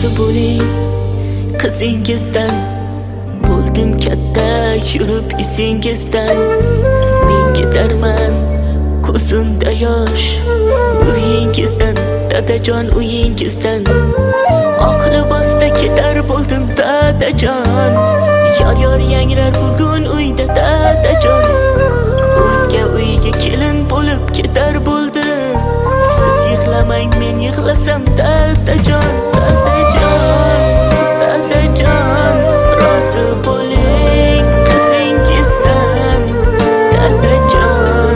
rozi bo'ling qizingizdan, bo'ldim katta yurib esingizdan. Men ketarman ko'zimda yosh uyingizdan, dadajon uyingizdan. Oq libosda ketar bo'ldim dadajon, yor yangrar bugun uyda dadajon. O'zga uyga kelin bo'lib ketar bo'ldim, siz yig'lamang men yig'lasam dadajon. Dadajon rozi bo'ling qizingizdan, dadajon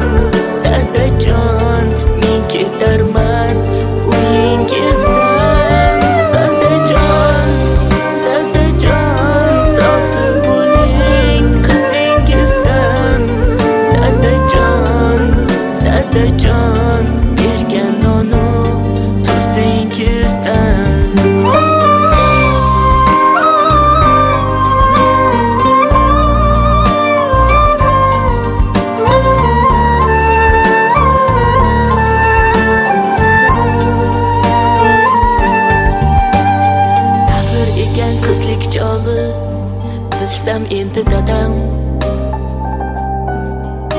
men ketarman uyingizdan. Dadajon rozi bo'ling qizingizdan, dadajon bergan nonu tuzingizdan. Qizlik chog'i bilsam endi dadam,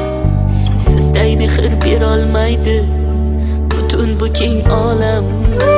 sizday mehr berolmaydi butun bu keng olam.